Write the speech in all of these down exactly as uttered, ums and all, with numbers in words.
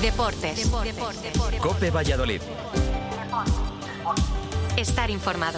Deportes. Deportes. COPE Valladolid. Estar informado.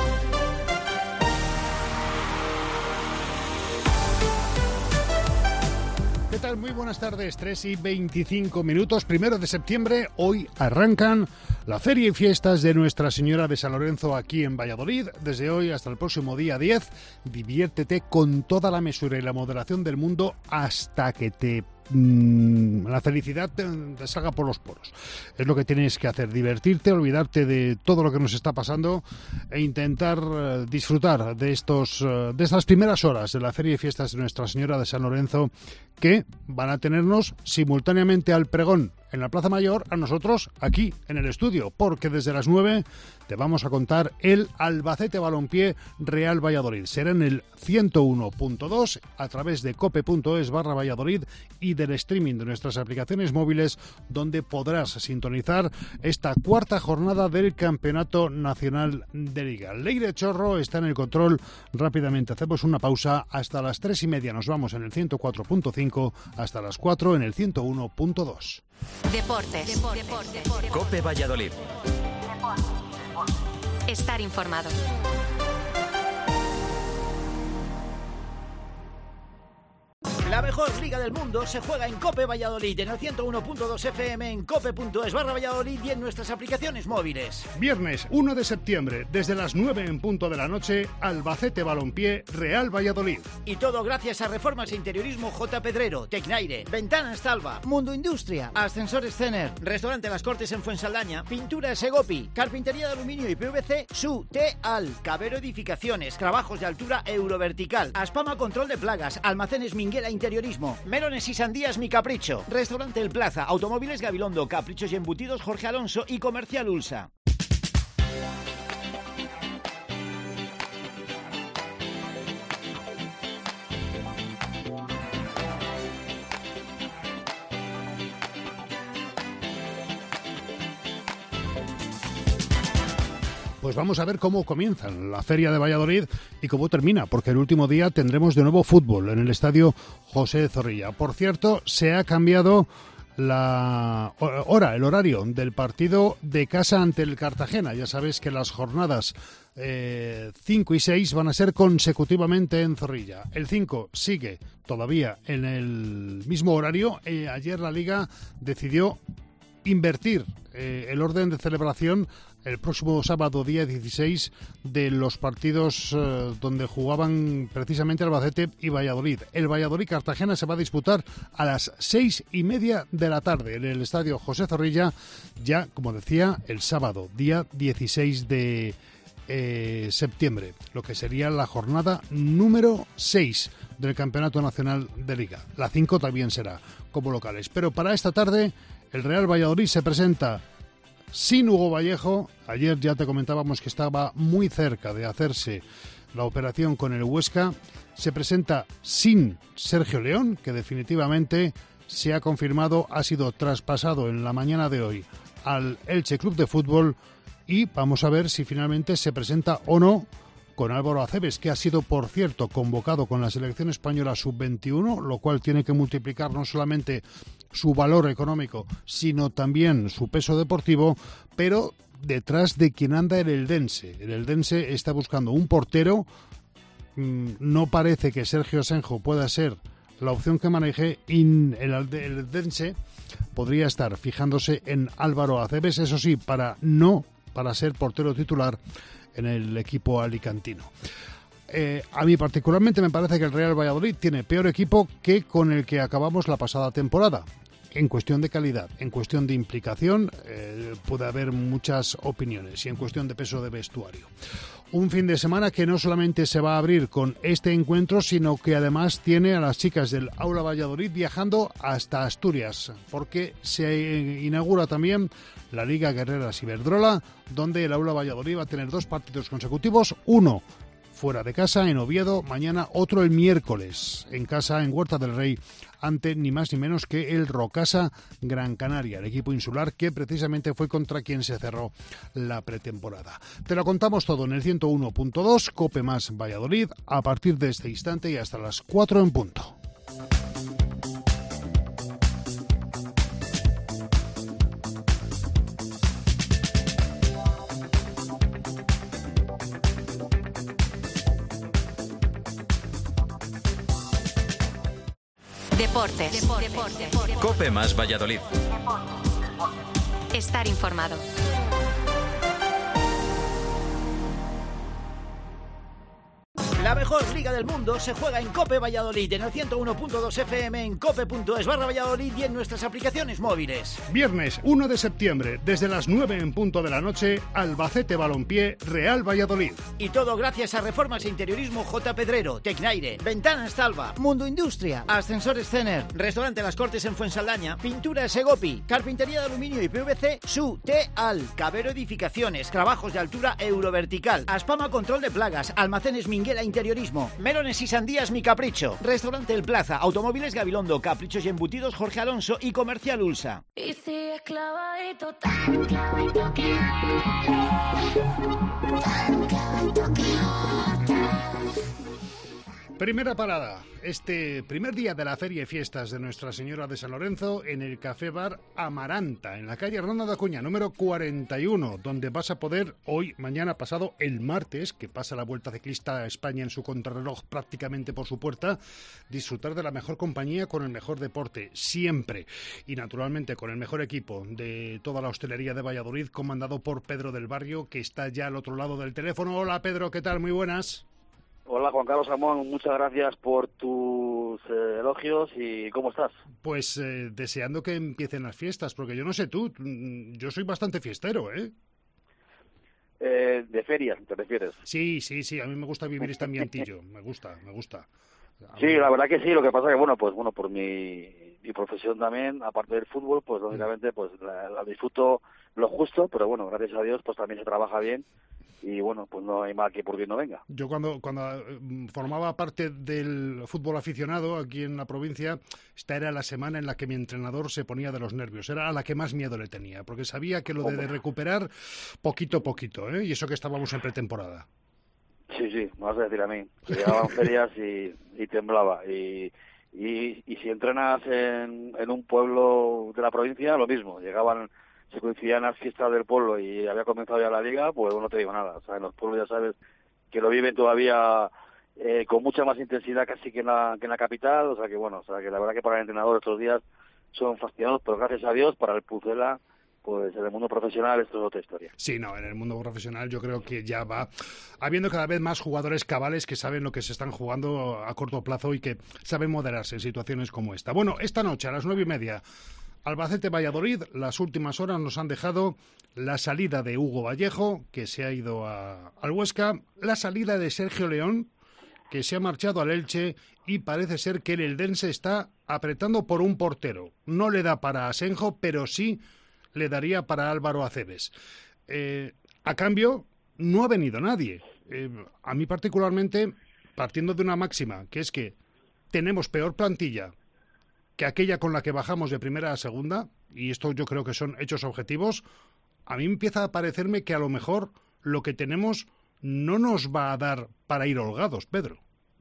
¿Qué tal? Muy buenas tardes, tres y veinticinco minutos, primero de septiembre. Hoy arrancan la feria y fiestas de Nuestra Señora de San Lorenzo aquí en Valladolid. Desde hoy hasta el próximo día diez, diviértete con toda la mesura y la moderación del mundo hasta que te mmm, la felicidad te, te salga por los poros. Es lo que tienes que hacer, divertirte, olvidarte de todo lo que nos está pasando e intentar uh, disfrutar de estos uh, de estas primeras horas de la feria y fiestas de Nuestra Señora de San Lorenzo, que van a tenernos simultáneamente al pregón en la Plaza Mayor, a nosotros aquí en el estudio, porque desde las nueve te vamos a contar el Albacete Balompié Real Valladolid. Será en el ciento uno punto dos a través de cope.es barra Valladolid y del streaming de nuestras aplicaciones móviles, donde podrás sintonizar esta cuarta jornada del Campeonato Nacional de Liga. Leire Chorro está en el control. Rápidamente hacemos una pausa. Hasta las tres y media nos vamos en el ciento cuatro punto cinco, hasta las cuatro en el ciento uno punto dos. Deportes. Deportes. COPE Valladolid. Estar informado. La mejor liga del mundo se juega en COPE Valladolid, en el ciento uno punto dos F M, en cope.es barra Valladolid y en nuestras aplicaciones móviles. Viernes uno de septiembre, desde las nueve en punto de la noche, Albacete Balompié Real Valladolid. Y todo gracias a Reformas e Interiorismo J. Pedrero, Tecnaire, Ventanas Talva, Mundo Industria, Ascensores Cener, Restaurante Las Cortes en Fuensaldaña, Pintura Segopi, Carpintería de Aluminio y P V C, Su Teal, Cabero Edificaciones, Trabajos de Altura Eurovertical, Aspama Control de Plagas, Almacenes Minguela Interiorismo, Melones y Sandías Mi Capricho, Restaurante El Plaza, Automóviles Gabilondo, Caprichos y Embutidos Jorge Alonso y Comercial Ulsa. Pues vamos a ver cómo comienza la Feria de Valladolid y cómo termina, porque el último día tendremos de nuevo fútbol en el Estadio José Zorrilla. Por cierto, se ha cambiado la hora, el horario del partido de casa ante el Cartagena. Ya sabes que las jornadas eh, cinco y seis van a ser consecutivamente en Zorrilla. El cinco sigue todavía en el mismo horario. Eh, ayer la Liga decidió invertir eh, el orden de celebración el próximo sábado, día dieciséis, de los partidos eh, donde jugaban precisamente Albacete y Valladolid. El Valladolid-Cartagena se va a disputar a las seis y media de la tarde en el Estadio José Zorrilla, ya, como decía, el sábado, día dieciséis de eh, septiembre, lo que sería la jornada número seis del Campeonato Nacional de Liga. La cinco también será como locales. Pero para esta tarde, el Real Valladolid se presenta sin Hugo Vallejo. Ayer ya te comentábamos que estaba muy cerca de hacerse la operación con el Huesca. Se presenta sin Sergio León, que definitivamente se ha confirmado, ha sido traspasado en la mañana de hoy al Elche Club de Fútbol, y vamos a ver si finalmente se presenta o no con Álvaro Acebes, que ha sido, por cierto, convocado con la selección española sub veintiuno, lo cual tiene que multiplicar no solamente su valor económico, sino también su peso deportivo, pero detrás de quien anda el Eldense. El Eldense está buscando un portero. No parece que Sergio Senjo pueda ser la opción que maneje, y el Eldense podría estar fijándose en Álvaro Acebes, eso sí, para no para ser portero titular en el equipo alicantino. Eh, a mí particularmente me parece que el Real Valladolid tiene peor equipo que con el que acabamos la pasada temporada. En cuestión de calidad, en cuestión de implicación, eh, puede haber muchas opiniones, y en cuestión de peso de vestuario. Un fin de semana que no solamente se va a abrir con este encuentro, sino que además tiene a las chicas del Aula Valladolid viajando hasta Asturias, porque se inaugura también la Liga Guerreras Iberdrola, donde el Aula Valladolid va a tener dos partidos consecutivos, uno fuera de casa en Oviedo, mañana otro el miércoles en casa en Huerta del Rey, ante ni más ni menos que el Rocasa Gran Canaria, el equipo insular que precisamente fue contra quien se cerró la pretemporada. Te lo contamos todo en el ciento uno punto dos, Cope más Valladolid, a partir de este instante y hasta las cuatro en punto. Deportes. Deportes. Cope más Valladolid. Estar informado. La mejor liga del mundo se juega en Cope Valladolid, en el ciento uno punto dos F M, en cope punto es barra Valladolid y en nuestras aplicaciones móviles. Viernes uno de septiembre, desde las nueve en punto de la noche, Albacete Balompié, Real Valladolid. Y todo gracias a Reformas e Interiorismo J. Pedrero, Tecnaire, Ventanas Talva, Mundo Industria, Ascensores Cener, Restaurante Las Cortes en Fuensaldaña, Pintura Segopi, Carpintería de Aluminio y P V C, Su, Teal, Cabero Edificaciones, Trabajos de Altura Eurovertical, Aspama Control de Plagas, Almacenes Minguela Interiorismo, Melones y Sandías Mi Capricho, Restaurante El Plaza, Automóviles Gabilondo, Caprichos y Embutidos Jorge Alonso y Comercial Ulsa. Y si es clavadito, tan clavadito que tan clavadito que Primera parada, este primer día de la Feria y Fiestas de Nuestra Señora de San Lorenzo en el Café Bar Amaranta, en la calle Hernando de Acuña, número cuarenta y uno, donde vas a poder hoy, mañana, pasado, el martes, que pasa la Vuelta Ciclista a España en su contrarreloj prácticamente por su puerta, disfrutar de la mejor compañía con el mejor deporte, siempre. Y naturalmente con el mejor equipo de toda la hostelería de Valladolid, comandado por Pedro del Barrio, que está ya al otro lado del teléfono. Hola Pedro, ¿qué tal? Muy buenas. Hola Juan Carlos Amón, muchas gracias por tus eh, elogios y ¿cómo estás? Pues eh, deseando que empiecen las fiestas, porque yo no sé tú, yo soy bastante fiestero, ¿eh? Eh, de ferias, ¿te refieres? Sí, sí, sí, a mí me gusta vivir este ambientillo, me gusta, me gusta. A Sí, mí... la verdad que sí, lo que pasa que bueno, pues bueno, por mi, mi profesión también, aparte del fútbol, pues lógicamente pues la, la disfruto lo justo, pero bueno, gracias a Dios pues también se trabaja bien. Y bueno, pues no hay mal que por bien no venga. Yo cuando, cuando formaba parte del fútbol aficionado aquí en la provincia, esta era la semana en la que mi entrenador se ponía de los nervios. Era a la que más miedo le tenía, porque sabía que lo de, de recuperar poquito a poquito, ¿eh? Y eso que estábamos en pretemporada. Sí, sí, me vas a decir a mí. Se llegaban ferias y, y temblaba. Y, y, y si entrenas en, en un pueblo de la provincia, lo mismo. Llegaban... se coincidían las fiestas del pueblo y había comenzado ya la liga, pues no te digo nada. O sea, en los pueblos ya sabes que lo viven todavía eh, con mucha más intensidad casi que en, la, que en la capital. O sea que bueno, o sea que la verdad que para el entrenador estos días son fascinados, pero gracias a Dios para el Pucela, pues en el mundo profesional esto es otra historia. Sí, no, en el mundo profesional yo creo que ya va habiendo cada vez más jugadores cabales que saben lo que se están jugando a corto plazo y que saben moderarse en situaciones como esta. Bueno, esta noche a las nueve y media, Albacete Valladolid, las últimas horas nos han dejado la salida de Hugo Vallejo, que se ha ido a, al Huesca, la salida de Sergio León, que se ha marchado al Elche, y parece ser que el eldense está apretando por un portero. No le da para Asenjo, pero sí le daría para Álvaro Aceves. Eh, a cambio, no ha venido nadie. Eh, a mí particularmente, partiendo de una máxima, que es que tenemos peor plantilla que aquella con la que bajamos de primera a segunda, y esto yo creo que son hechos objetivos, a mí empieza a parecerme que a lo mejor lo que tenemos no nos va a dar para ir holgados, Pedro.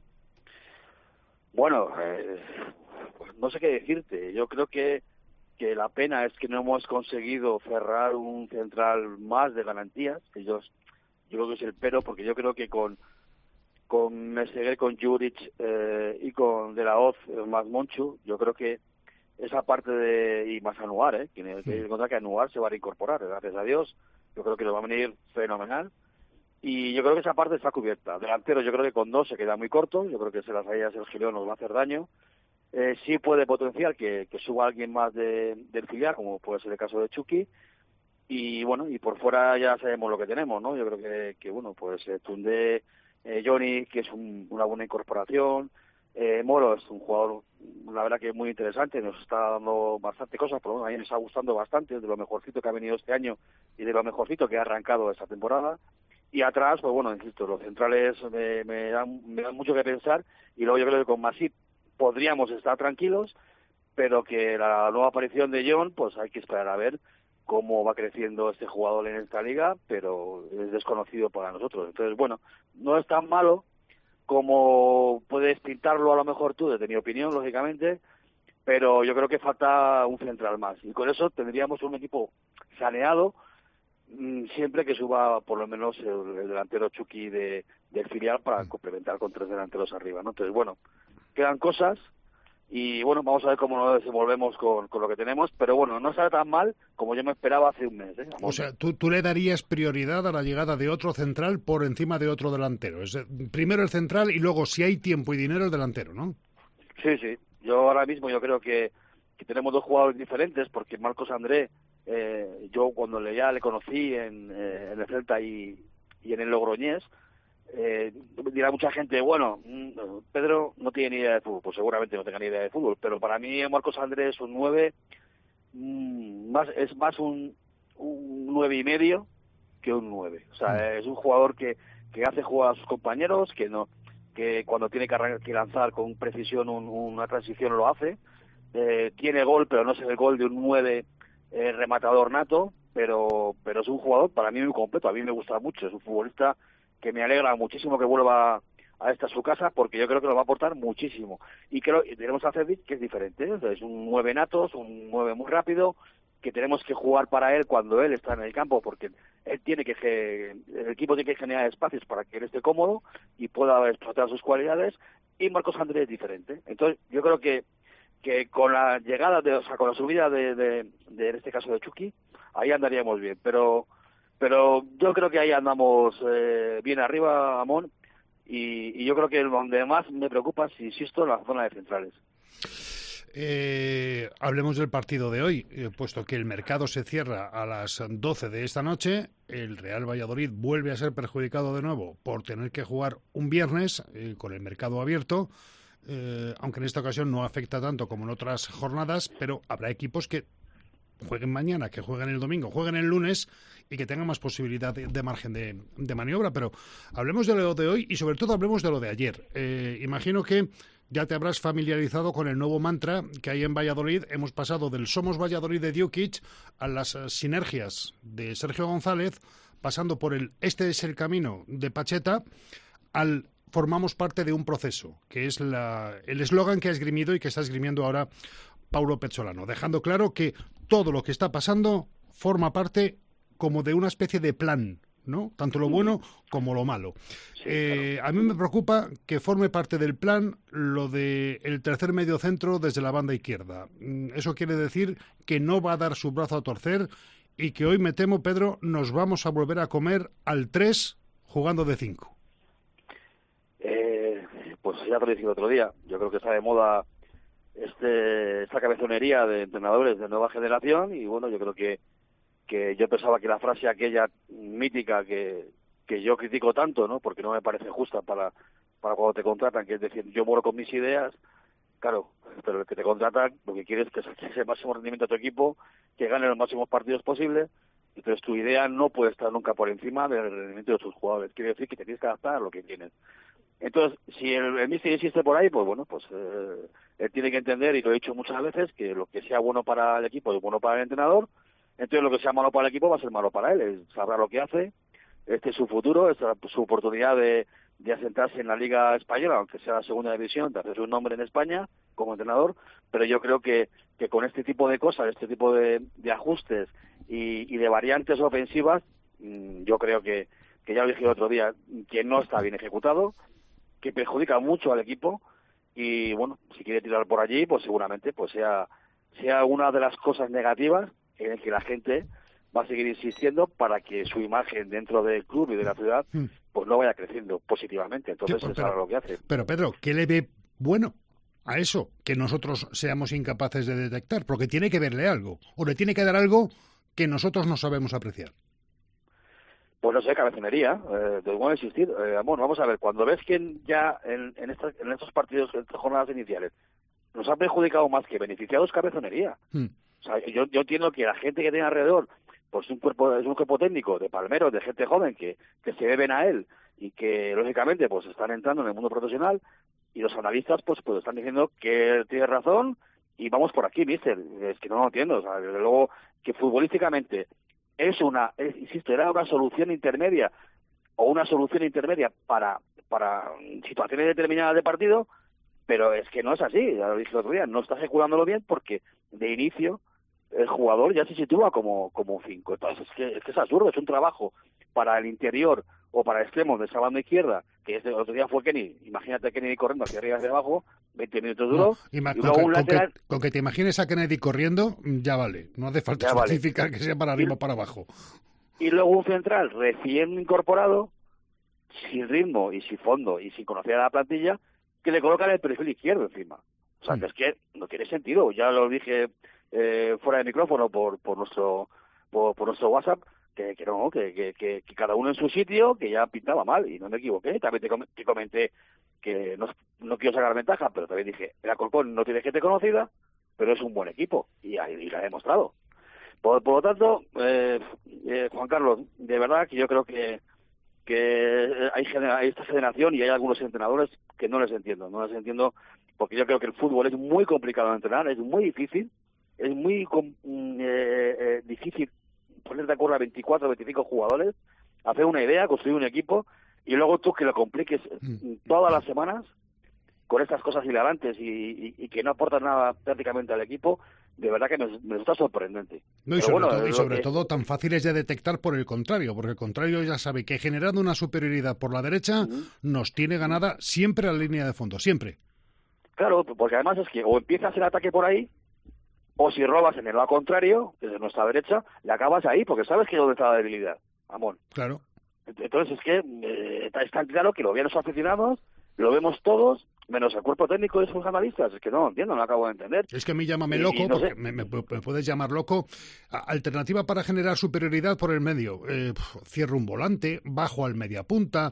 Bueno, eh, pues no sé qué decirte. Yo creo que, que la pena es que no hemos conseguido cerrar un central más de garantías. Que yo, yo creo que es el pero, porque yo creo que con con Meseguer, con Juric eh, y con De La Hoz eh, más Monchu, yo creo que esa parte de, y más Anuar, eh, que, que, que, que Anuar se va a reincorporar, gracias a Dios, yo creo que lo va a venir fenomenal, y yo creo que esa parte está cubierta. Delantero yo creo que con dos se queda muy corto, yo creo que se las salida de Sergio León nos va a hacer daño, eh, sí puede potenciar que, que suba alguien más de, del filial, como puede ser el caso de Chucky, y bueno, y por fuera ya sabemos lo que tenemos, ¿no? Yo creo que, que bueno, pues eh, Tunde, Eh, Johnny, que es un, una buena incorporación, eh, Moro es un jugador, la verdad que muy interesante, nos está dando bastante cosas, pero bueno, a mí me está gustando bastante, de lo mejorcito que ha venido este año y de lo mejorcito que ha arrancado esta temporada. Y atrás, pues bueno, insisto, los centrales me, me, dan, me dan mucho que pensar, y luego yo creo que con Masip podríamos estar tranquilos, pero que la nueva aparición de John, pues hay que esperar a ver cómo va creciendo este jugador en esta liga, pero es desconocido para nosotros. Entonces, bueno, no es tan malo como puedes pintarlo a lo mejor tú, desde mi opinión, lógicamente, pero yo creo que falta un central más. Y con eso tendríamos un equipo saneado, mmm, siempre que suba por lo menos el, el delantero Chucky de, del filial para complementar con tres delanteros arriba, ¿no? Entonces, bueno, quedan cosas, y bueno, vamos a ver cómo nos desenvolvemos con, con lo que tenemos, pero bueno, no sale tan mal como yo me esperaba hace un mes. ¿eh? O sea, ¿tú, tú le darías prioridad a la llegada de otro central por encima de otro delantero. Es, primero el central y luego, si hay tiempo y dinero, el delantero, ¿no? Sí, sí. Yo ahora mismo yo creo que, que tenemos dos jugadores diferentes, porque Marcos André, eh, yo cuando le, ya le conocí en, eh, en el Celta y, y en el Logroñés, Eh, dirá mucha gente, bueno, Pedro no tiene ni idea de fútbol. Pues seguramente no tenga ni idea de fútbol, pero para mí Marcos Andrés es un nueve, mmm, más, es más un, un nueve y medio que un nueve. O sea, es un jugador que, que hace jugar a sus compañeros, que no que cuando tiene que, arrancar, que lanzar con precisión un, una transición lo hace, eh, tiene gol, pero no es el gol de un nueve eh, rematador nato, pero, pero es un jugador para mí muy completo. A mí me gusta mucho, es un futbolista que me alegra muchísimo que vuelva a esta su casa, porque yo creo que nos va a aportar muchísimo. Y creo y tenemos a Cedric, que es diferente, ¿eh? Es un nueve nato, es un nueve muy rápido, que tenemos que jugar para él cuando él está en el campo, porque él tiene que el equipo tiene que generar espacios para que él esté cómodo y pueda explotar sus cualidades, y Marcos Andrés es diferente. Entonces yo creo que que con la llegada de, o sea, con la subida de, de, de en este caso de Chucky, ahí andaríamos bien, pero pero yo creo que ahí andamos eh, bien arriba, Amón, y, y yo creo que donde más me preocupa, si insisto, en la zona de centrales. Eh, hablemos del partido de hoy, eh, puesto que el mercado se cierra a las doce de esta noche. El Real Valladolid vuelve a ser perjudicado de nuevo por tener que jugar un viernes eh, con el mercado abierto, eh, aunque en esta ocasión no afecta tanto como en otras jornadas, pero habrá equipos que jueguen mañana, que jueguen el domingo, jueguen el lunes y que tengan más posibilidad de, de margen de, de maniobra. Pero hablemos de lo de hoy y sobre todo hablemos de lo de ayer. Eh, imagino que ya te habrás familiarizado con el nuevo mantra que hay en Valladolid. Hemos pasado del Somos Valladolid de Djukic a las uh, sinergias de Sergio González, pasando por el Este es el camino de Pacheta, al formamos parte de un proceso, que es la, el eslogan que ha esgrimido y que está esgrimiendo ahora Paulo Pezzolano, dejando claro que todo lo que está pasando forma parte como de una especie de plan, ¿no? Tanto lo bueno como lo malo. Sí, eh, claro. A mí me preocupa que forme parte del plan lo de el tercer medio centro desde la banda izquierda. Eso quiere decir que no va a dar su brazo a torcer y que hoy, me temo, Pedro, nos vamos a volver a comer al tres jugando de cinco. Eh, pues ya te lo dije el otro día. Yo creo que está de moda este esta cabezonería de entrenadores de nueva generación, y bueno, yo creo que que yo pensaba que la frase aquella mítica que, que yo critico tanto, ¿no? Porque no me parece justa para, para cuando te contratan, que es decir, yo muero con mis ideas, claro, pero el que te contratan lo que quiere es que saques el máximo rendimiento a tu equipo, que gane los máximos partidos posibles, entonces tu idea no puede estar nunca por encima del rendimiento de tus jugadores, quiere decir que te tienes que adaptar a lo que tienes. Entonces, si el, el míster insiste por ahí, pues bueno, pues eh, él tiene que entender, y lo he dicho muchas veces, que lo que sea bueno para el equipo es bueno para el entrenador. Entonces lo que sea malo para el equipo va a ser malo para él. Él sabrá lo que hace, este es su futuro, esta es su oportunidad de, de asentarse en la Liga Española, aunque sea la segunda división, de hacer su nombre en España como entrenador, pero yo creo que, que con este tipo de cosas, este tipo de, de ajustes y, y de variantes ofensivas, yo creo que, que ya lo dije el otro día, que no está bien ejecutado, que perjudica mucho al equipo, y bueno, si quiere tirar por allí, pues seguramente pues sea, sea una de las cosas negativas en el que la gente va a seguir insistiendo para que su imagen dentro del club y de la ciudad pues no vaya creciendo positivamente. Entonces Sí, es pero, ahora lo que hace. Pero Pedro, ¿qué le ve bueno a eso que nosotros seamos incapaces de detectar? Porque tiene que verle algo, o le tiene que dar algo que nosotros no sabemos apreciar. Pues no sé, cabezonería, eh, te voy a insistir. Eh, amor, vamos a ver, cuando ves que ya en, en, estas, en estos partidos, en estas jornadas iniciales, nos ha perjudicado más que beneficiado, es cabezonería. Hmm. O sea, yo, yo entiendo que la gente que tiene alrededor, pues un cuerpo, es un cuerpo técnico de palmeros, de gente joven que, que se deben a él y que lógicamente pues están entrando en el mundo profesional, y los analistas pues, pues están diciendo que él tiene razón y vamos por aquí, mister. Es que no lo entiendo. O sea, desde luego que futbolísticamente es una, es, insisto, era una solución intermedia o una solución intermedia para, para situaciones determinadas de partido, pero es que no es así. Ya lo dije el otro día, no está ejecutándolo bien porque de inicio el jugador ya se sitúa como como cinco. Entonces es que, es que es absurdo, es un trabajo para el interior o para el extremo de esa banda izquierda que este otro día fue Kenny. Imagínate a Kennedy corriendo hacia arriba y hacia abajo, veinte minutos duró. No, y, ma- y con, luego que, un con, lateral... que, con que te imagines a Kennedy corriendo, ya vale. No hace falta Ya vale. especificar que sea para arriba o para abajo. Y luego un central recién incorporado, sin ritmo y sin fondo y sin conocer a la plantilla, que le colocan el perfil izquierdo encima. O sea, Mm. que es que no tiene sentido. Ya lo dije eh, fuera de micrófono por, por nuestro por, por nuestro WhatsApp, que, que no, que, que, que, que cada uno en su sitio, que ya pintaba mal, y no me equivoqué. También te, com- te comenté que no, no quiero sacar ventaja, pero también dije, el Alcorcón no tiene gente conocida, pero es un buen equipo, y, y lo ha demostrado. Por, por lo tanto, eh, eh, Juan Carlos, de verdad que yo creo que que hay, genera- hay esta generación y hay algunos entrenadores que no les entiendo, no les entiendo porque yo creo que el fútbol es muy complicado de entrenar, es muy difícil, es muy com- eh, eh, difícil poner de acuerdo a veinticuatro o veinticinco jugadores, hacer una idea, construir un equipo y luego tú que lo compliques todas las semanas con estas cosas hilarantes y, y, y que no aportan nada prácticamente al equipo, de verdad que me, me resulta sorprendente. No, y Pero sobre, bueno, todo, y es sobre lo que- todo tan fáciles de detectar por el contrario, porque el contrario ya sabe que generando una superioridad por la derecha Ujú. nos tiene ganada siempre a la línea de fondo, siempre. Claro, porque además es que o empiezas el ataque por ahí, o si robas en el lado contrario, desde nuestra derecha, le acabas ahí, porque sabes que es donde está la debilidad, Amón. Claro. Entonces es que eh, está, es tan claro que lo ven los aficionados, lo vemos todos, menos el cuerpo técnico de sus analistas. Es que no lo entiendo, no lo acabo de entender. Es que a mí llámame Y- loco, y no porque sé. me, me- me puedes llamar loco. A- Alternativa para generar superioridad por el medio. Eh, pf, cierro un volante, bajo al media punta,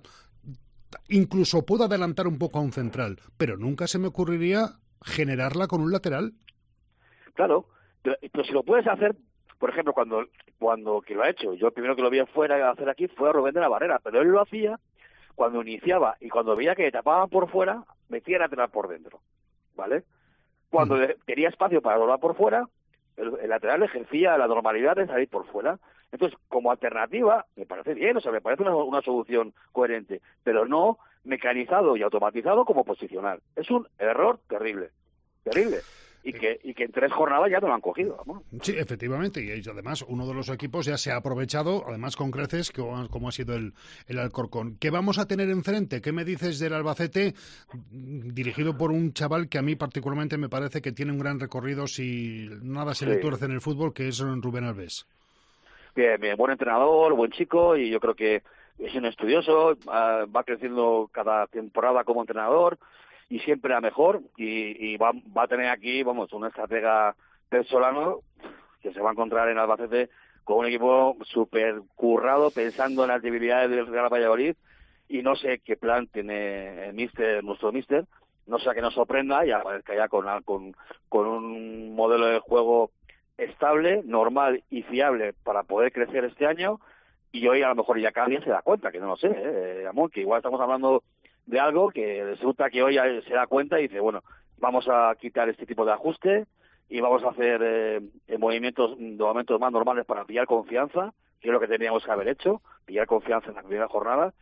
incluso puedo adelantar un poco a un central, pero nunca se me ocurriría generarla con un lateral. Claro, pero, pero si lo puedes hacer, por ejemplo, cuando cuando que lo ha hecho, yo el primero que lo vi fuera hacer aquí fue a Rubén de la Barrera, pero él lo hacía cuando iniciaba y cuando veía que le tapaban por fuera, metía el lateral por dentro, ¿vale? Cuando le- tenía espacio para doblar por fuera, el, el lateral ejercía la normalidad de salir por fuera. Entonces, como alternativa, me parece bien, o sea, me parece una, una solución coherente, pero no mecanizado y automatizado como posicional. Es un error terrible, terrible. Y que, y que en tres jornadas ya no lo han cogido, vamos. Sí, efectivamente, y además uno de los equipos ya se ha aprovechado, además con creces, como, como ha sido el, el Alcorcón. ¿Qué vamos a tener enfrente? ¿Qué me dices del Albacete, dirigido por un chaval que a mí particularmente me parece que tiene un gran recorrido si nada se le Sí. tuerce en el fútbol, que es Rubén Alves? Bien, bien, buen entrenador, buen chico, y yo creo que es un estudioso, ah, va creciendo cada temporada como entrenador, y siempre a mejor, y, y va, va a tener aquí, vamos, una estratega venezolano que se va a encontrar en Albacete con un equipo súper currado, pensando en las debilidades del Real Valladolid, y no sé qué plan tiene el mister, nuestro mister, no sea que nos sorprenda y aparezca ya con, con, con un modelo de juego estable, normal y fiable para poder crecer este año, y hoy a lo mejor ya cada día se da cuenta, que no lo sé, eh, amor, que igual estamos hablando de algo que resulta que hoy se da cuenta y dice, bueno, vamos a quitar este tipo de ajuste y vamos a hacer eh, movimientos de momentos más normales para pillar confianza, que es lo que teníamos que haber hecho, pillar confianza en la primera jornada,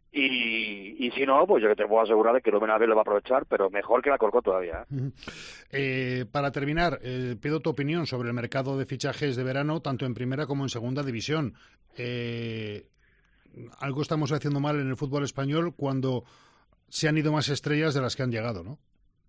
y, y si no, pues yo que te puedo asegurar de que Rubén Alves lo va a aprovechar, pero mejor que la Alcorcón todavía. ¿eh? Uh-huh. Eh, para terminar, eh, pido tu opinión sobre el mercado de fichajes de verano, tanto en primera como en segunda división. Eh, algo estamos haciendo mal en el fútbol español cuando se han ido más estrellas de las que han llegado, ¿no?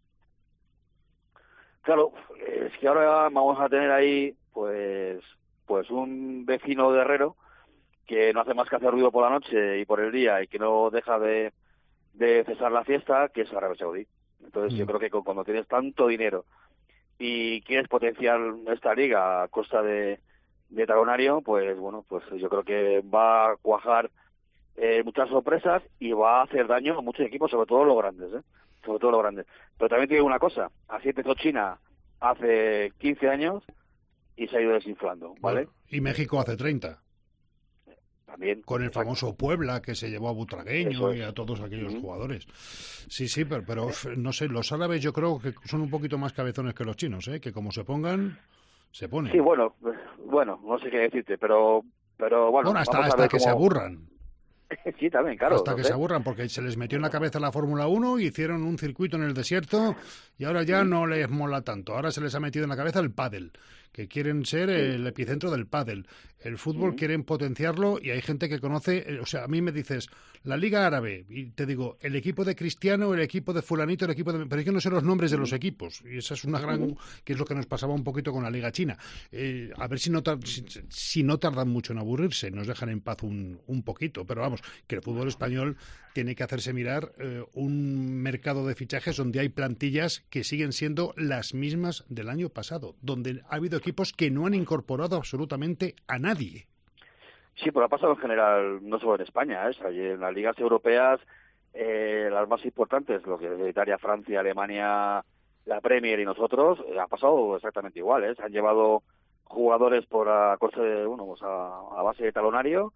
Claro, es que ahora vamos a tener ahí, pues, pues un vecino de Herrero que no hace más que hacer ruido por la noche y por el día y que no deja de, de cesar la fiesta, que es Arabia Saudí. Entonces, mm. yo creo que cuando tienes tanto dinero y quieres potenciar esta liga a costa de, de talonario, pues bueno, pues yo creo que va a cuajar eh, muchas sorpresas y va a hacer daño a muchos equipos, sobre todo los grandes, ¿eh? Sobre todo los grandes. Pero también te digo una cosa, así empezó China hace quince años y se ha ido desinflando, ¿vale? Bueno, y México hace treinta. También. Con el exacto. famoso Puebla que se llevó a Butragueño es. y a todos aquellos uh-huh. jugadores. Sí, sí, pero, pero no sé, los árabes yo creo que son un poquito más cabezones que los chinos, ¿eh? Que como se pongan, se ponen. Sí, bueno, bueno, no sé qué decirte, pero, pero bueno. Bueno, hasta, vamos a hasta ver que cómo... se aburran. Sí, también, claro. Hasta no que sé. se aburran, porque se les metió en la cabeza la Fórmula uno y hicieron un circuito en el desierto y ahora ya no les mola tanto. Ahora se les ha metido en la cabeza el pádel, que quieren ser el epicentro del pádel. El fútbol quieren potenciarlo y hay gente que conoce, o sea, a mí me dices, la Liga Árabe, y te digo, el equipo de Cristiano, el equipo de fulanito, el equipo de... Pero yo no sé los nombres de los equipos, y esa es una gran... que es lo que nos pasaba un poquito con la Liga China. Eh, a ver si no, tar... si, si no tardan mucho en aburrirse, nos dejan en paz un, un poquito, pero vamos, que el fútbol español tiene que hacerse mirar eh, un mercado de fichajes donde hay plantillas que siguen siendo las mismas del año pasado, donde ha habido equipos que no han incorporado absolutamente a nadie. Sí, pero ha pasado en general, no solo en España, ¿eh? Allí en las ligas europeas, eh, las más importantes, lo que es Italia, Francia, Alemania, la Premier y nosotros, eh, ha pasado exactamente igual, ¿eh? Se han llevado jugadores por a coste de, bueno, pues a, a base de talonario,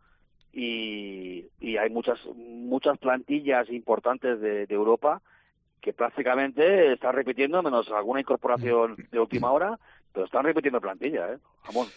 y, y hay muchas muchas plantillas importantes de, de Europa que prácticamente están repitiendo, menos alguna incorporación de última hora, pero están repitiendo plantilla, ¿eh? Vamos.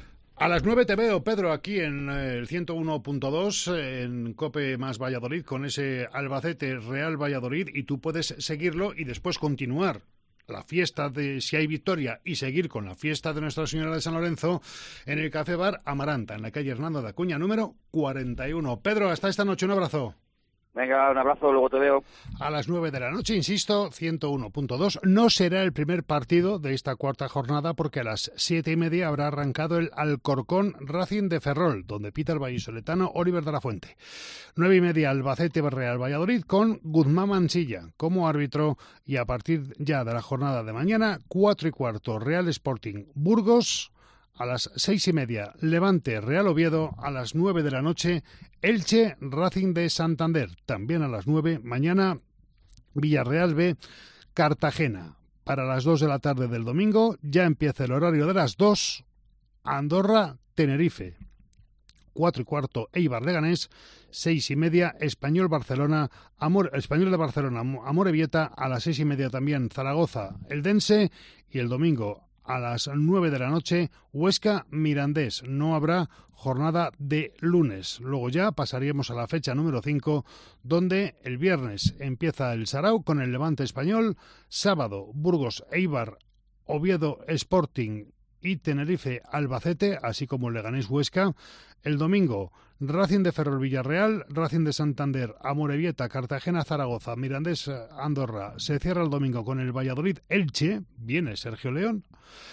A las nueve te veo, Pedro, aquí en el ciento uno punto dos, en COPE más Valladolid, con ese Albacete Real Valladolid, y tú puedes seguirlo y después continuar la fiesta de si hay victoria y seguir con la fiesta de Nuestra Señora de San Lorenzo en el Café Bar Amaranta, en la calle Hernando de Acuña, número cuarenta y uno. Pedro, hasta esta noche, un abrazo. Venga, un abrazo, luego te veo. A las nueve de la noche, insisto, ciento uno punto dos. No será el primer partido de esta cuarta jornada porque a las siete y media habrá arrancado el Alcorcón Racing de Ferrol, donde pita el vallisoletano Oliver de la Fuente. Nueve y media Albacete Real Valladolid con Guzmán Mansilla como árbitro, y a partir ya de la jornada de mañana, cuatro y cuarto Real Sporting Burgos. A las seis y media, Levante Real Oviedo. A las nueve de la noche, Elche Racing de Santander. También a las nueve, mañana, Villarreal B Cartagena. Para las dos de la tarde del domingo, ya empieza el horario de las dos, Andorra Tenerife. Cuatro y cuarto, Eibar Leganés. Seis y media, Español Barcelona, Amor, Español de Barcelona, Amorebieta. A las seis y media también, Zaragoza Eldense. Y el domingo, a las nueve de la noche, Huesca Mirandés. No habrá jornada de lunes. Luego ya pasaríamos a la fecha número cinco, donde el viernes empieza el Sarau con el Levante Español, sábado Burgos Eibar, Oviedo Sporting y Tenerife Albacete, así como el Leganés Huesca. El domingo, Racing de Ferrol Villarreal, Racing de Santander Amorebieta, Cartagena Zaragoza, Mirandés Andorra. Se cierra el domingo con el Valladolid Elche, viene Sergio León.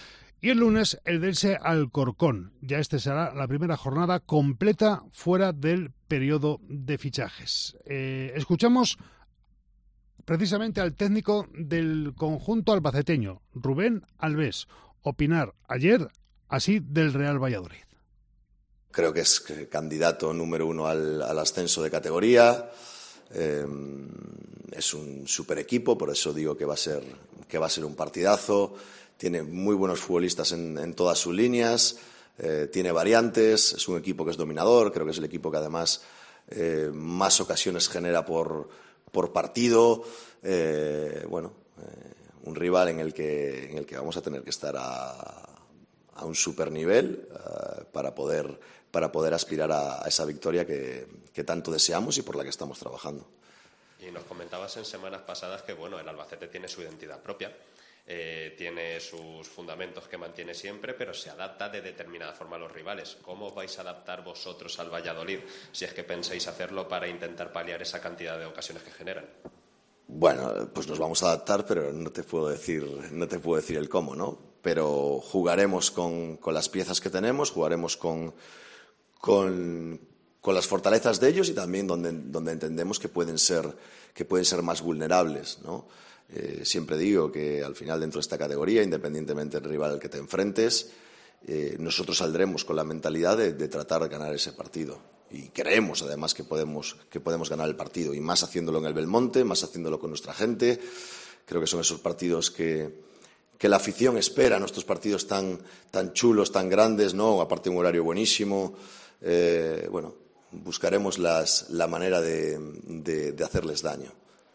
Y el lunes, el Elche Alcorcón. Ya este será la primera jornada completa fuera del periodo de fichajes. Eh, escuchamos precisamente al técnico del conjunto albaceteño, Rubén Alves, opinar ayer así del Real Valladolid. Creo que es candidato número uno al, al ascenso de categoría. Eh, es un super equipo, por eso digo que va a ser, que va a ser un partidazo. Tiene muy buenos futbolistas en, en todas sus líneas, eh, tiene variantes, es un equipo que es dominador, creo que es el equipo que además eh, más ocasiones genera por, por partido. Eh, bueno, eh, un rival en el que, en el que vamos a tener que estar a, a un super nivel uh, para poder, para poder aspirar a, a esa victoria que, que tanto deseamos y por la que estamos trabajando. Y nos comentabas en semanas pasadas que bueno, el Albacete tiene su identidad propia. Eh, tiene sus fundamentos que mantiene siempre, pero se adapta de determinada forma a los rivales. ¿Cómo os vais a adaptar vosotros al Valladolid, si es que pensáis hacerlo, para intentar paliar esa cantidad de ocasiones que generan? Bueno, pues nos vamos a adaptar, pero no te puedo decir, no te puedo decir el cómo, ¿no? Pero jugaremos con, con las piezas que tenemos, jugaremos con, con, con las fortalezas de ellos y también donde, donde entendemos que pueden ser, que pueden ser más vulnerables, ¿no? Eh, siempre digo que al final dentro de esta categoría, independientemente del rival al que te enfrentes, eh, nosotros saldremos con la mentalidad de, de tratar de ganar ese partido. Y creemos además que podemos, que podemos ganar el partido, y más haciéndolo en el Belmonte, más haciéndolo con nuestra gente. Creo que son esos partidos que, que la afición espera, nuestros partidos tan, tan chulos, tan grandes, ¿no? Aparte un horario buenísimo. Eh, bueno, buscaremos las, la manera de, de, de hacerles daño.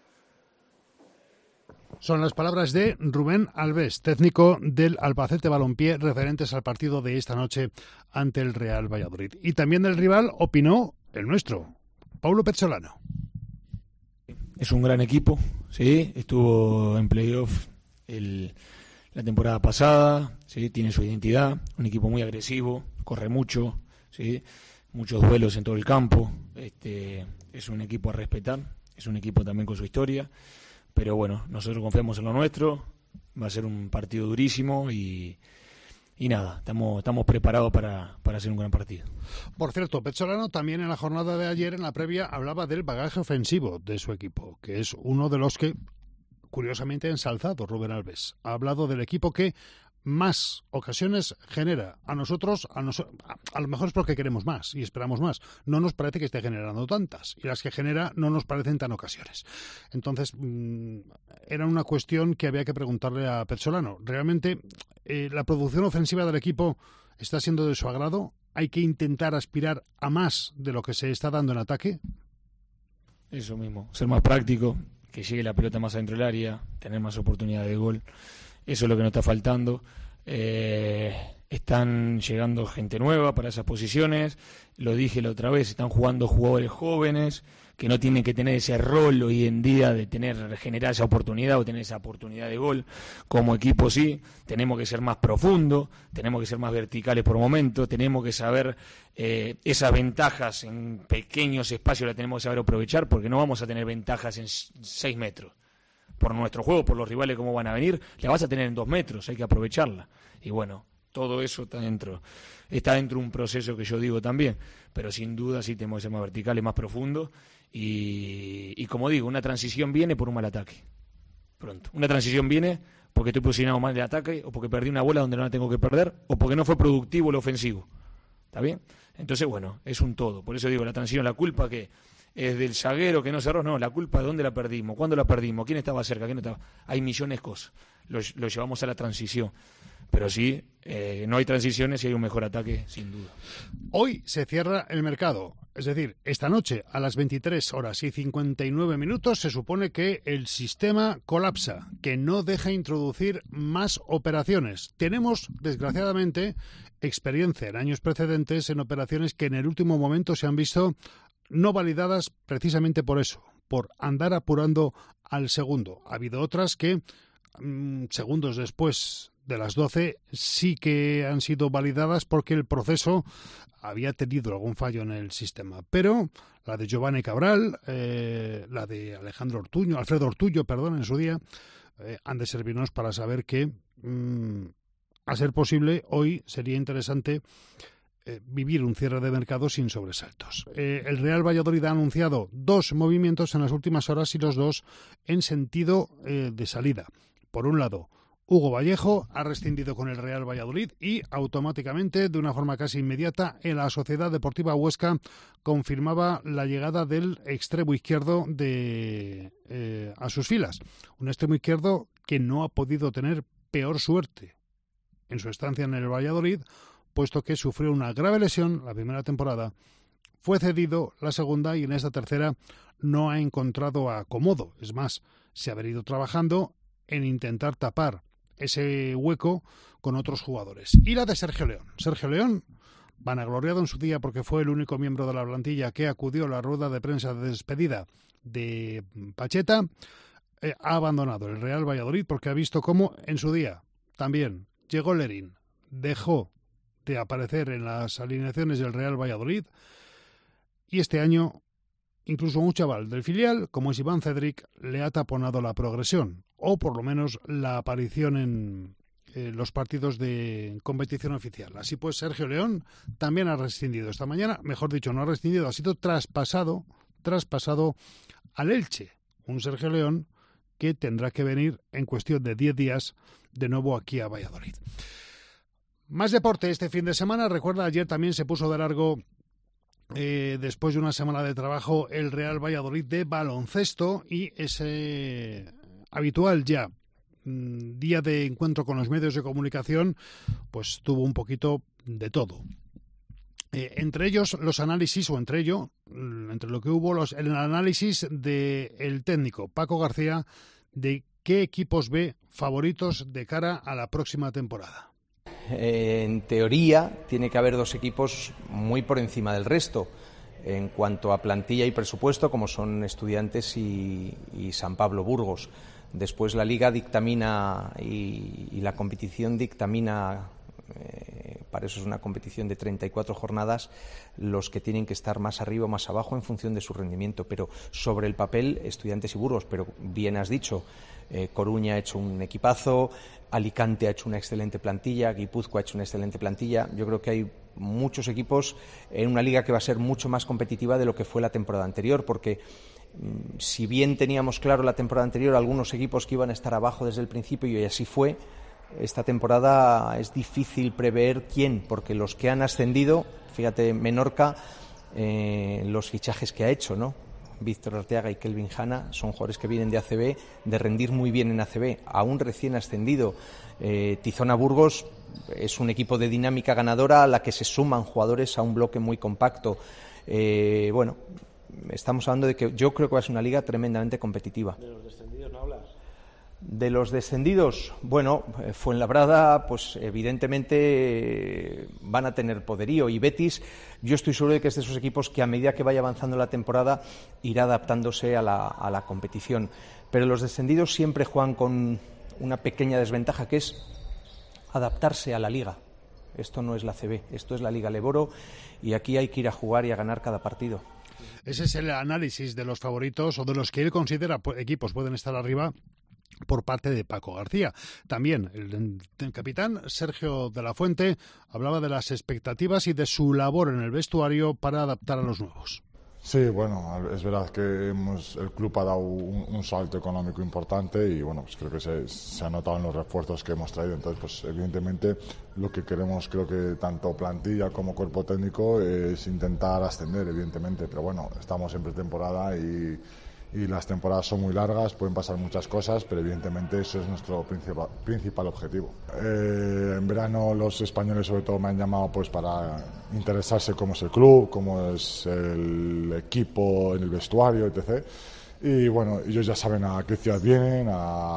Son las palabras de Rubén Alves, técnico del Albacete Balompié, referentes al partido de esta noche ante el Real Valladolid. Y también del rival opinó el nuestro, Paulo Pezzolano. Es un gran equipo, sí, estuvo en playoff el, la temporada pasada, ¿sí? Tiene su identidad, un equipo muy agresivo, corre mucho, ¿sí? Muchos duelos en todo el campo, este, es un equipo a respetar, es un equipo también con su historia, pero bueno, nosotros confiamos en lo nuestro, va a ser un partido durísimo y, y nada, estamos, estamos preparados para, para hacer un gran partido. Por cierto, Pezzolano también en la jornada de ayer, en la previa, hablaba del bagaje ofensivo de su equipo, que es uno de los que, curiosamente, ha ensalzado Rubén Alves. Ha hablado del equipo que más ocasiones genera. A nosotros, a, nos, a lo mejor es porque queremos más y esperamos más. No nos parece que esté generando tantas, y las que genera no nos parecen tan ocasiones. Entonces, mmm, era una cuestión que había que preguntarle a Pezzolano. ¿Realmente eh, la producción ofensiva del equipo está siendo de su agrado? ¿Hay que intentar aspirar a más de lo que se está dando en ataque? Eso mismo, ser más práctico, que llegue la pelota más adentro del área, tener más oportunidades de gol. Eso es lo que nos está faltando. Eh, están llegando gente nueva para esas posiciones. Lo dije la otra vez, están jugando jugadores jóvenes que no tienen que tener ese rol hoy en día de tener generar esa oportunidad o tener esa oportunidad de gol. Como equipo sí, tenemos que ser más profundos, tenemos que ser más verticales por momentos, tenemos que saber eh, esas ventajas en pequeños espacios las tenemos que saber aprovechar, porque no vamos a tener ventajas en seis metros. Por nuestro juego, por los rivales cómo van a venir, la vas a tener en dos metros, hay que aprovecharla. Y bueno, todo eso está dentro, está dentro de un proceso que yo digo también, pero sin duda sí tenemos que ser más verticales, más profundos, y, y como digo, una transición viene por un mal ataque. Pronto. Una transición viene porque estoy posicionado mal de ataque, o porque perdí una bola donde no la tengo que perder, o porque no fue productivo el ofensivo. ¿Está bien? Entonces, bueno, es un todo. Por eso digo, la transición, la culpa que es del zaguero que no cerró, no, la culpa de dónde la perdimos, cuándo la perdimos, quién estaba cerca, quién no estaba. Hay millones de cosas, lo, lo llevamos a la transición, pero sí, eh, no hay transiciones y hay un mejor ataque, sin duda. Hoy se cierra el mercado, es decir, esta noche a las veintitrés horas y cincuenta y nueve minutos se supone que el sistema colapsa, que no deja introducir más operaciones. Tenemos, desgraciadamente, experiencia en años precedentes en operaciones que en el último momento se han visto no validadas precisamente por eso, por andar apurando al segundo. Ha habido otras que, mmm, segundos después de las doce, sí que han sido validadas porque el proceso había tenido algún fallo en el sistema. Pero la de Giovanni Cabral, eh, la de Alejandro Ortuño, Alfredo Ortuño, perdón, en su día, eh, han de servirnos para saber que, mmm, a ser posible, hoy sería interesante Eh, vivir un cierre de mercado sin sobresaltos. Eh, el Real Valladolid ha anunciado dos movimientos en las últimas horas y los dos en sentido eh, de salida. Por un lado, Hugo Vallejo ha rescindido con el Real Valladolid y automáticamente, de una forma casi inmediata, en la Sociedad Deportiva Huesca confirmaba la llegada del extremo izquierdo de, eh, a sus filas. Un extremo izquierdo que no ha podido tener peor suerte en su estancia en el Valladolid, puesto que sufrió una grave lesión la primera temporada, fue cedido la segunda y en esta tercera no ha encontrado acomodo. Es más, se ha venido trabajando en intentar tapar ese hueco con otros jugadores. Y la de Sergio León. Sergio León, vanagloriado en su día porque fue el único miembro de la plantilla que acudió a la rueda de prensa de despedida de Pacheta, eh, ha abandonado el Real Valladolid porque ha visto cómo en su día también llegó Lerín, dejó de aparecer en las alineaciones del Real Valladolid, y este año incluso un chaval del filial como es Iván Cedric le ha taponado la progresión, o por lo menos la aparición en eh, los partidos de competición oficial. Así pues, Sergio León también ha rescindido esta mañana, mejor dicho, no ha rescindido, ha sido traspasado traspasado al Elche, un Sergio León que tendrá que venir en cuestión de diez días de nuevo aquí a Valladolid. Más deporte este fin de semana. Recuerda, ayer también se puso de largo, eh, después de una semana de trabajo, el Real Valladolid de baloncesto, y ese habitual ya mmm, día de encuentro con los medios de comunicación, pues tuvo un poquito de todo. Eh, entre ellos los análisis, o entre ello, entre lo que hubo, los, el análisis del técnico Paco García de qué equipos ve favoritos de cara a la próxima temporada. En teoría tiene que haber dos equipos muy por encima del resto en cuanto a plantilla y presupuesto, como son Estudiantes y, y San Pablo Burgos. Después la Liga dictamina y, y la competición dictamina, eh, para eso es una competición de treinta y cuatro jornadas, los que tienen que estar más arriba o más abajo en función de su rendimiento. Pero sobre el papel, Estudiantes y Burgos, pero bien has dicho, eh, Coruña ha hecho un equipazo, Alicante ha hecho una excelente plantilla, Guipúzcoa ha hecho una excelente plantilla. Yo creo que hay muchos equipos en una liga que va a ser mucho más competitiva de lo que fue la temporada anterior, porque si bien teníamos claro la temporada anterior algunos equipos que iban a estar abajo desde el principio y así fue, esta temporada es difícil prever quién, porque los que han ascendido, fíjate, Menorca, eh, los fichajes que ha hecho, ¿no? Víctor Arteaga y Kelvin Hanna son jugadores que vienen de A C B, de rendir muy bien en A C B, aún recién ascendido. eh, Tizona Burgos es un equipo de dinámica ganadora a la que se suman jugadores a un bloque muy compacto. Eh, bueno, estamos hablando de que yo creo que va a ser una liga tremendamente competitiva. ¿De los descendidos no hablas? De los descendidos, bueno, Fuenlabrada, pues evidentemente van a tener poderío, y Betis, yo estoy seguro de que es de esos equipos que a medida que vaya avanzando la temporada irá adaptándose a la, a la competición. Pero los descendidos siempre juegan con una pequeña desventaja, que es adaptarse a la liga. Esto no es la C B, esto es la Liga Leboro, y aquí hay que ir a jugar y a ganar cada partido. Ese es el análisis de los favoritos o de los que él considera equipos pueden estar arriba por parte de Paco García. También el, el capitán Sergio de la Fuente hablaba de las expectativas y de su labor en el vestuario para adaptar a los nuevos. Sí, bueno, es verdad que hemos, el club ha dado un, un salto económico importante y bueno, pues creo que se, se ha notado en los refuerzos que hemos traído. Entonces, pues evidentemente lo que queremos, creo que tanto plantilla como cuerpo técnico, es intentar ascender, evidentemente. Pero bueno, estamos en pretemporada y y las temporadas son muy largas, pueden pasar muchas cosas, pero evidentemente eso es nuestro principal, principal objetivo. Eh, en verano los españoles sobre todo me han llamado pues para interesarse cómo es el club, cómo es el equipo en el vestuario, etcétera. Y bueno, ellos ya saben a qué ciudad vienen,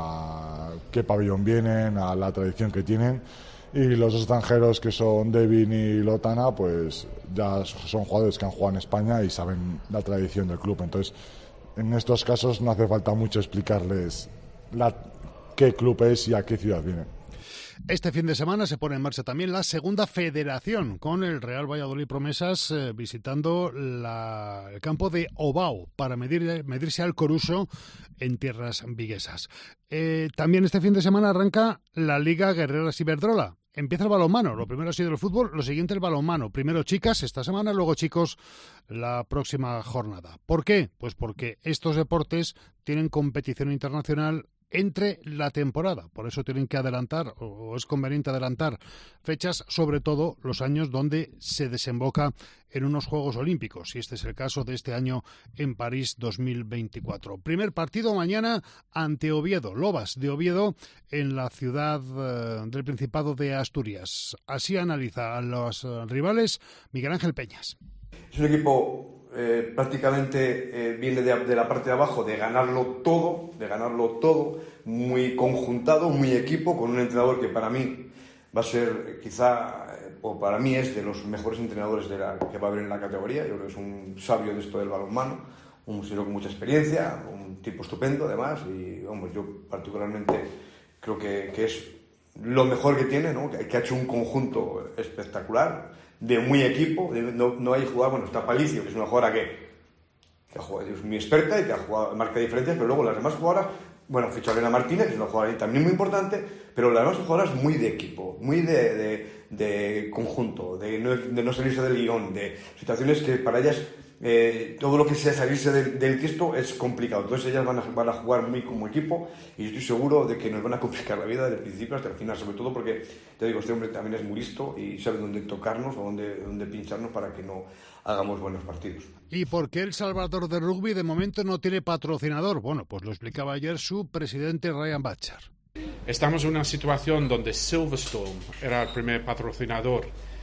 a qué pabellón vienen, a la tradición que tienen. Y los extranjeros, que son Devin y Lotana, pues ya son jugadores que han jugado en España y saben la tradición del club. Entonces, en estos casos no hace falta mucho explicarles la, qué club es y a qué ciudad viene. Este fin de semana se pone en marcha también la segunda federación, con el Real Valladolid Promesas eh, visitando la, el campo de Obao para medir, medirse al Coruso en tierras viguesas. Eh, también este fin de semana arranca la Liga Guerreras Iberdrola. Empieza el balonmano. Lo primero ha sido el fútbol, lo siguiente el balonmano. Primero chicas esta semana, luego chicos la próxima jornada. ¿Por qué? Pues porque estos deportes tienen competición internacional entre la temporada. Por eso tienen que adelantar, o es conveniente adelantar fechas, sobre todo los años donde se desemboca en unos Juegos Olímpicos, y este es el caso de este año en París dos mil veinticuatro. Primer partido mañana ante Oviedo, Lobas de Oviedo, en la ciudad eh, del Principado de Asturias. Así analiza a los eh, rivales Miguel Ángel Peñas. Es un equipo Eh, prácticamente eh, viene de, de la parte de abajo de ganarlo todo, de ganarlo todo, muy conjuntado, muy equipo, con un entrenador que para mí va a ser quizá, eh, o para mí es de los mejores entrenadores de la, que va a haber en la categoría. Yo creo que es un sabio de esto del balonmano, un señor con mucha experiencia, un tipo estupendo además, y vamos, yo particularmente creo que, que es lo mejor que tiene, ¿no? que, que ha hecho un conjunto espectacular, de muy equipo, de, no, no hay jugador, bueno, está Palicio, que es una jugadora que, que ha jugado, es muy experta y que ha jugado, marca diferencias, pero luego las demás jugadoras, bueno, fichó a Elena Martínez, que es una jugadora también muy importante, pero las demás jugadoras muy de equipo, muy de, de, de conjunto, de no, de no salirse del guión, de situaciones que para ellas eh, todo lo que sea salirse del, del tiesto es complicado. Entonces ellas van a, van a jugar muy como equipo y yo estoy seguro de que nos van a complicar la vida desde el principio hasta el final, sobre todo porque, te digo, este hombre también es muy listo y sabe dónde tocarnos o dónde, dónde pincharnos para que no hagamos buenos partidos. ¿Y por qué El Salvador de Rugby de momento no tiene patrocinador? Bueno, pues lo explicaba ayer su presidente Ryan Butcher. Estamos en una situación donde Silverstone era el primer patrocinador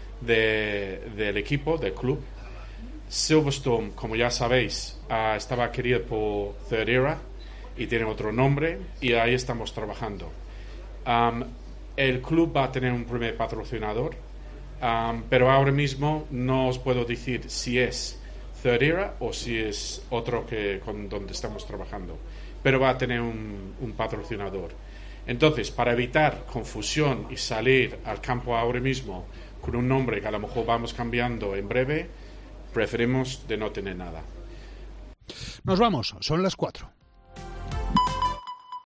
de, del equipo, del club. Silverstone, como ya sabéis, uh, estaba adquirido por Third Era y tiene otro nombre y ahí estamos trabajando. Um, el club va a tener un primer patrocinador, um, pero ahora mismo no os puedo decir si es Third Era o si es otro que con donde estamos trabajando. pero va a tener un, un patrocinador. Entonces, para evitar confusión y salir al campo ahora mismo con un nombre que a lo mejor vamos cambiando en breve, preferimos de no tener nada. Nos vamos, son las cuatro.